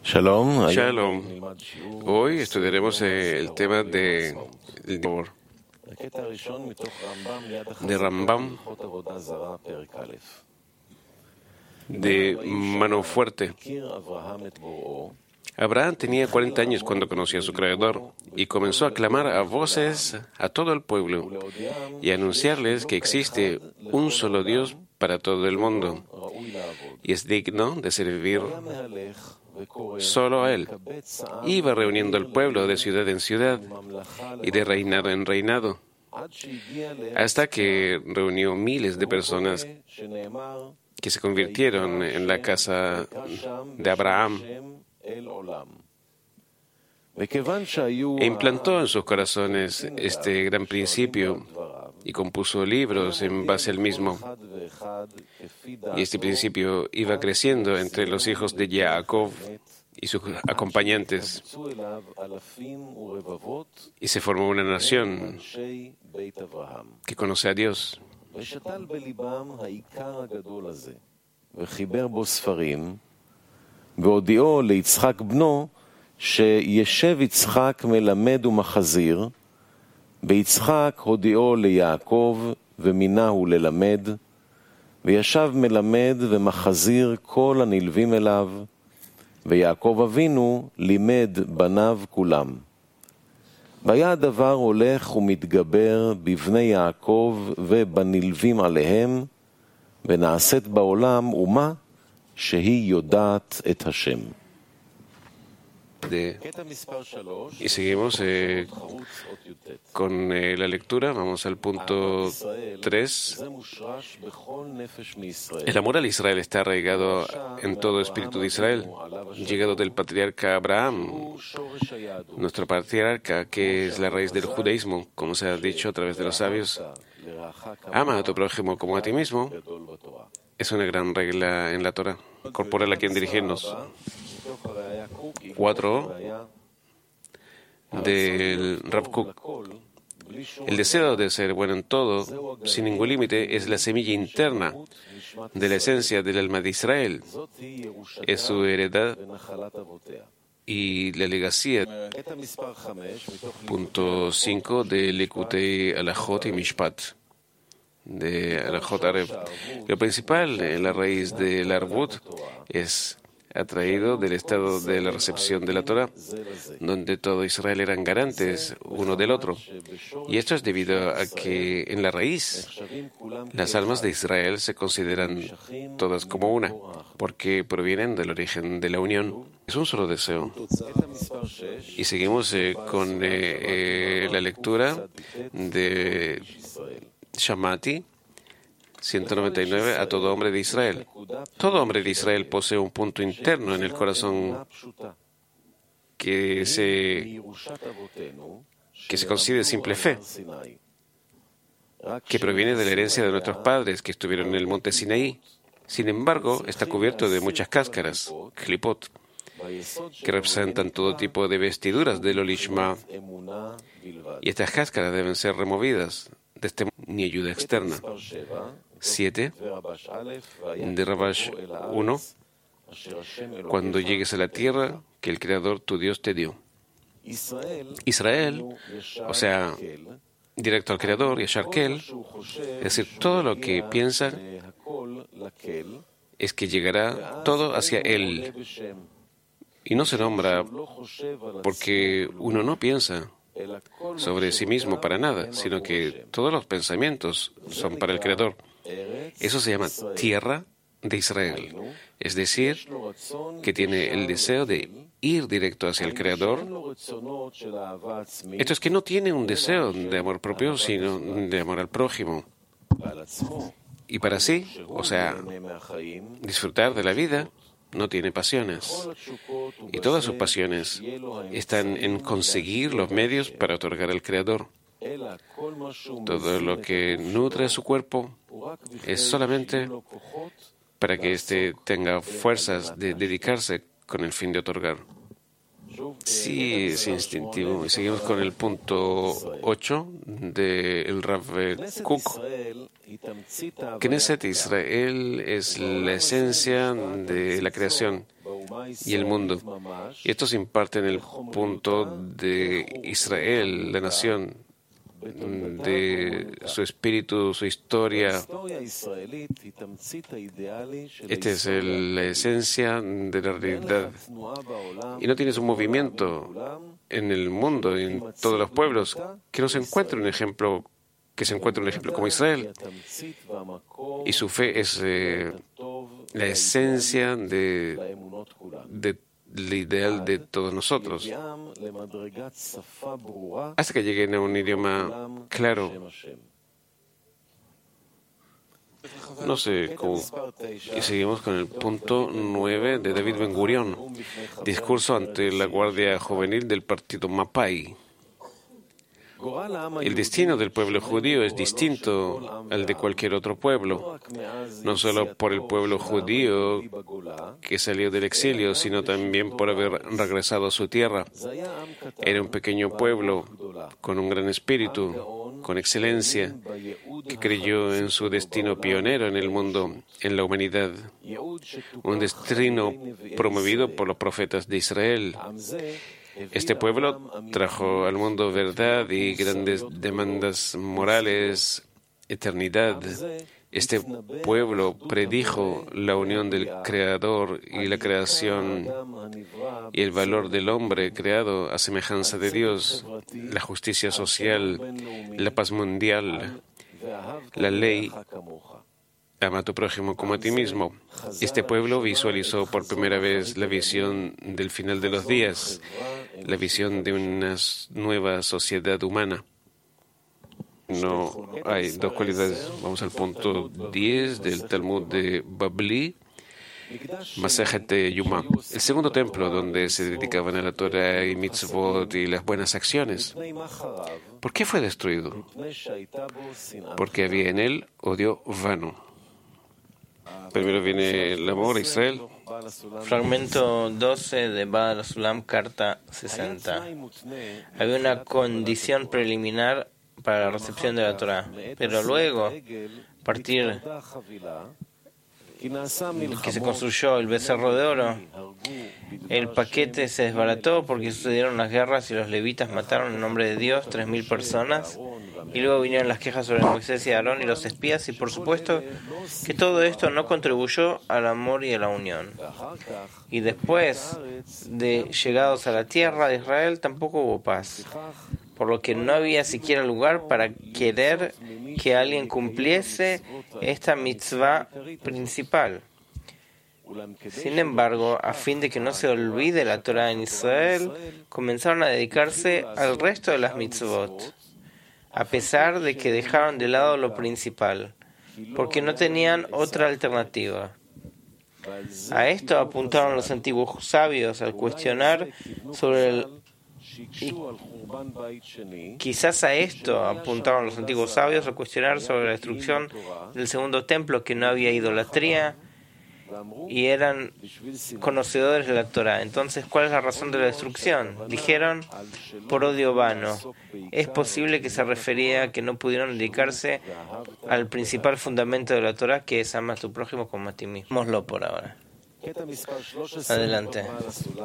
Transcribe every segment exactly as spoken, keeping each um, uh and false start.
Shalom. Shalom. Hoy estudiaremos eh, el tema de, de Rambam, de mano fuerte. Abraham tenía cuarenta años cuando conoció a su Creador y comenzó a clamar a voces a todo el pueblo y a anunciarles que existe un solo Dios para todo el mundo y es digno de servir solo a Él. Iba reuniendo al pueblo de ciudad en ciudad y de reinado en reinado, hasta que reunió miles de personas que se convirtieron en la casa de Abraham e implantó en sus corazones este gran principio y compuso libros en base al mismo. Y este principio iba creciendo entre los hijos de Jacob y sus acompañantes. Y se formó una nación que conoce a Dios. והודיעו ליצחק בנו שישב יצחק מלמד ומחזיר, ויצחק הודיעו ליעקב ומינהו ללמד, וישב מלמד ומחזיר כל הנלווים אליו, ויעקב אבינו לימד בניו כולם. והיה הדבר הולך ומתגבר בבני יעקב ובנלווים עליהם, ונעשית בעולם אומה שהיא יודעת את השם. De, y seguimos eh, con eh, la lectura. Vamos al punto tres. El amor al Israel está arraigado en todo espíritu de Israel, llegado del patriarca Abraham, nuestro patriarca, que es la raíz del judaísmo, como se ha dicho a través de los sabios. Ama a tu prójimo como a ti mismo. Es una gran regla en la Torah, corporal a quien dirigirnos. Cuatro, del Rav Kook. El deseo de ser bueno en todo, sin ningún límite, es la semilla interna de la esencia del alma de Israel. Es su heredad y la legacía. Punto cinco de Likutei Halachot y Mishpat, de Halachot Arev. Lo principal en la raíz del Arvut es atraído del estado de la recepción de la Torah, donde todo Israel eran garantes uno del otro. Y esto es debido a que en la raíz las almas de Israel se consideran todas como una, porque provienen del origen de la unión. Es un solo deseo. Y seguimos eh, con eh, eh, la lectura de Shamati ciento noventa y nueve, a todo hombre de Israel. Todo hombre de Israel posee un punto interno en el corazón que se, que se considera simple fe, que proviene de la herencia de nuestros padres que estuvieron en el monte Sinaí. Sin embargo, está cubierto de muchas cáscaras, klipot, que representan todo tipo de vestiduras del Olishma, y estas cáscaras deben ser removidas de este ni ayuda externa. siete de Rabash uno. Cuando llegues a la tierra que el Creador tu Dios te dio. Israel, o sea, directo al Creador, Yashar Kel, es decir, todo lo que piensa es que llegará todo hacia Él. Y no se nombra porque uno no piensa sobre sí mismo para nada, sino que todos los pensamientos son para el Creador. Eso se llama tierra de Israel, es decir, que tiene el deseo de ir directo hacia el Creador. Esto es que no tiene un deseo de amor propio, sino de amor al prójimo. Y para sí, o sea, disfrutar de la vida, no tiene pasiones. Y todas sus pasiones están en conseguir los medios para otorgar al Creador. Todo lo que nutre su cuerpo es solamente para que éste tenga fuerzas de dedicarse con el fin de otorgar. Sí, es instintivo. Y seguimos con el punto ocho del Rav Kook. Knesset Israel es la esencia de la creación y el mundo. Y esto se imparte en el punto de Israel, la nación, de su espíritu, su historia. Esta es el- la esencia de la realidad. Y no tienes un movimiento en el mundo, en todos los pueblos, que no se encuentre un ejemplo, que se encuentre un ejemplo como Israel. Y su fe es eh, la esencia de, de el ideal de todos nosotros, hasta que lleguen a un idioma claro. No sé cómo. Y seguimos con el punto nueve de David Ben Gurión, discurso ante la Guardia Juvenil del partido Mapai. El destino del pueblo judío es distinto al de cualquier otro pueblo, no solo por el pueblo judío que salió del exilio, sino también por haber regresado a su tierra. Era un pequeño pueblo con un gran espíritu, con excelencia, que creyó en su destino pionero en el mundo, en la humanidad, un destino promovido por los profetas de Israel. Este pueblo trajo al mundo verdad y grandes demandas morales, eternidad. Este pueblo predijo la unión del Creador y la creación y el valor del hombre creado a semejanza de Dios, la justicia social, la paz mundial, la ley. Ama a tu prójimo como a ti mismo. Este pueblo visualizó por primera vez la visión del final de los días, la visión de una nueva sociedad humana. No hay dos cualidades. Vamos al punto diez del Talmud de Babli, Masejet Yuma. El segundo templo donde se dedicaban a la Torah y mitzvot y las buenas acciones. ¿Por qué fue destruido? Porque había en él odio vano. Primero viene el amor a Israel. Fragmento doce de Baal Sulam, carta sesenta. Había una condición preliminar para la recepción de la Torah, pero luego, a partir de que se construyó el becerro de oro, el paquete se desbarató porque sucedieron las guerras y los levitas mataron en nombre de Dios tres mil personas. Y luego vinieron las quejas sobre Moisés y Aarón y los espías, y por supuesto que todo esto no contribuyó al amor y a la unión. Y después de llegados a la tierra de Israel tampoco hubo paz, por lo que no había siquiera lugar para querer que alguien cumpliese esta mitzvah principal. Sin embargo, a fin de que no se olvide la Torah en Israel, comenzaron a dedicarse al resto de las mitzvot, a pesar de que dejaron de lado lo principal, porque no tenían otra alternativa. A esto apuntaron los antiguos sabios al cuestionar sobre el... Y quizás a esto apuntaron los antiguos sabios al cuestionar sobre la destrucción del segundo templo, que no había idolatría y eran conocedores de la Torah. Entonces, ¿cuál es la razón de la destrucción? Dijeron, por odio vano. Es posible que se refería a que no pudieron dedicarse al principal fundamento de la Torah, que es ama a tu prójimo como a ti mismo. Vémoslo por ahora. Adelante.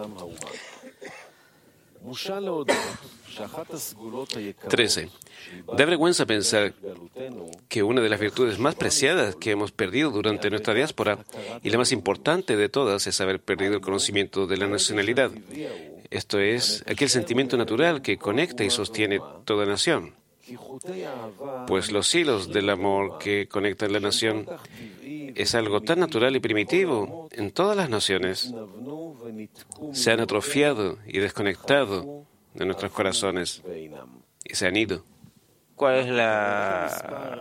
trece. Da vergüenza pensar que una de las virtudes más preciadas que hemos perdido durante nuestra diáspora, y la más importante de todas, es haber perdido el conocimiento de la nacionalidad. Esto es, aquel sentimiento natural que conecta y sostiene toda nación. Pues los hilos del amor que conectan la nación es algo tan natural y primitivo en todas las naciones. Se han atrofiado y desconectado de nuestros corazones y se han ido. ¿Cuál es la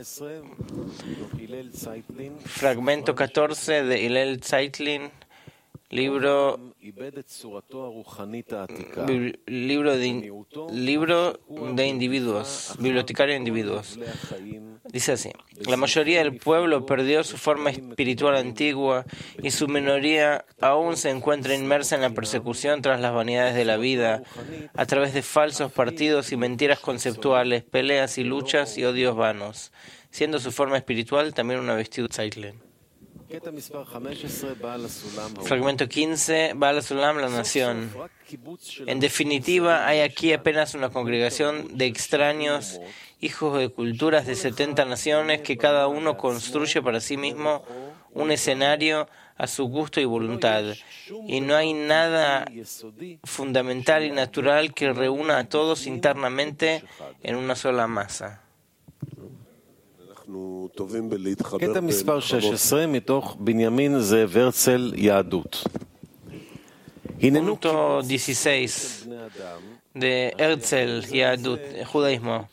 fragmento catorce de Hillel Zeitlin, libro libro de libro de individuos, bibliotecario de individuos? Dice así: la mayoría del pueblo perdió su forma espiritual antigua y su minoría aún se encuentra inmersa en la persecución tras las vanidades de la vida, a través de falsos partidos y mentiras conceptuales, peleas y luchas y odios vanos, siendo su forma espiritual también una vestidura. Zeitlin. Fragmento quince, Baal Sulam, la nación. En definitiva, hay aquí apenas una congregación de extraños, hijos de culturas de setenta naciones, que cada uno construye para sí mismo un escenario a su gusto y voluntad. Y no hay nada fundamental y natural que reúna a todos internamente en una sola masa. קטע מספר שש עשרה מתוך בנימין זאב הרצל, יהדות. Punto dieciséis de Herzl, Yahadut, judaísmo.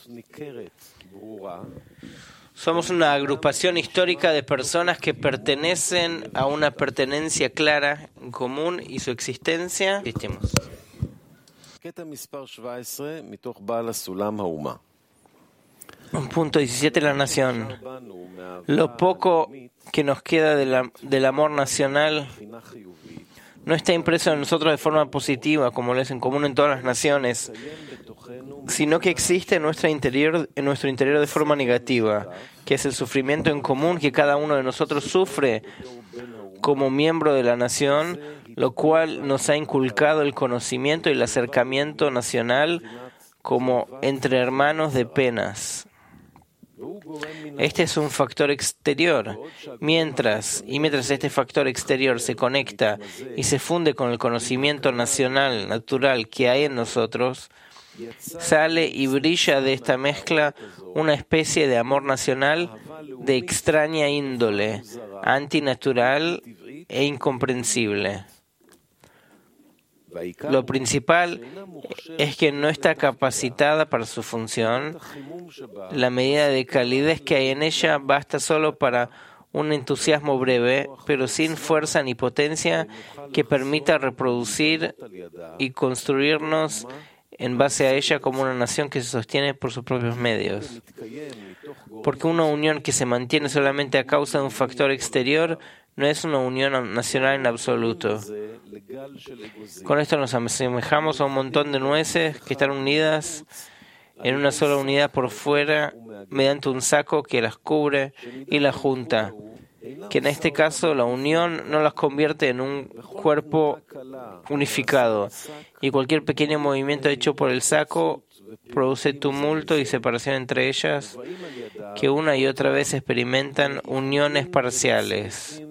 Somos una agrupación histórica de personas que pertenecen a una pertenencia clara en común y su existencia. Existimos. קטע מספר שבע עשרה מתוך בעל הסולם האומה. Punto diecisiete, la nación. Lo poco que nos queda de la, del amor nacional no está impreso en nosotros de forma positiva, como lo es en común en todas las naciones, sino que existe en nuestro interior, en nuestro interior de forma negativa, que es el sufrimiento en común que cada uno de nosotros sufre como miembro de la nación, lo cual nos ha inculcado el conocimiento y el acercamiento nacional como entre hermanos de penas. Este es un factor exterior. Mientras, y mientras este factor exterior se conecta y se funde con el conocimiento nacional, natural que hay en nosotros, sale y brilla de esta mezcla una especie de amor nacional de extraña índole, antinatural e incomprensible. Lo principal es que no está capacitada para su función. La medida de calidez que hay en ella basta solo para un entusiasmo breve, pero sin fuerza ni potencia que permita reproducir y construirnos en base a ella como una nación que se sostiene por sus propios medios. Porque una unión que se mantiene solamente a causa de un factor exterior no es una unión nacional en absoluto. Con esto nos asemejamos a un montón de nueces que están unidas en una sola unidad por fuera mediante un saco que las cubre y las junta, que en este caso la unión no las convierte en un cuerpo unificado, y cualquier pequeño movimiento hecho por el saco produce tumulto y separación entre ellas, que una y otra vez experimentan uniones parciales.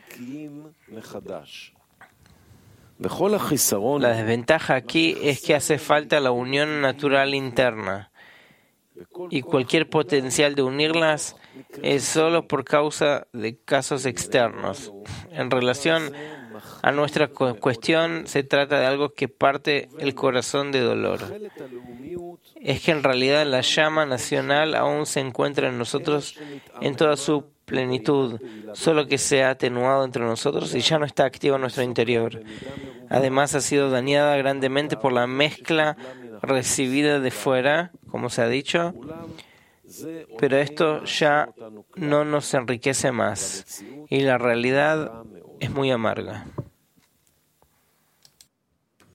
La desventaja aquí es que hace falta la unión natural interna, y cualquier potencial de unirlas es solo por causa de casos externos. En relación a nuestra cuestión, se trata de algo que parte el corazón de dolor. Es que en realidad la llama nacional aún se encuentra en nosotros en toda su plenitud, solo que se ha atenuado entre nosotros y ya no está activa en nuestro interior. Además, ha sido dañada grandemente por la mezcla recibida de fuera, como se ha dicho, pero esto ya no nos enriquece más y la realidad es muy amarga.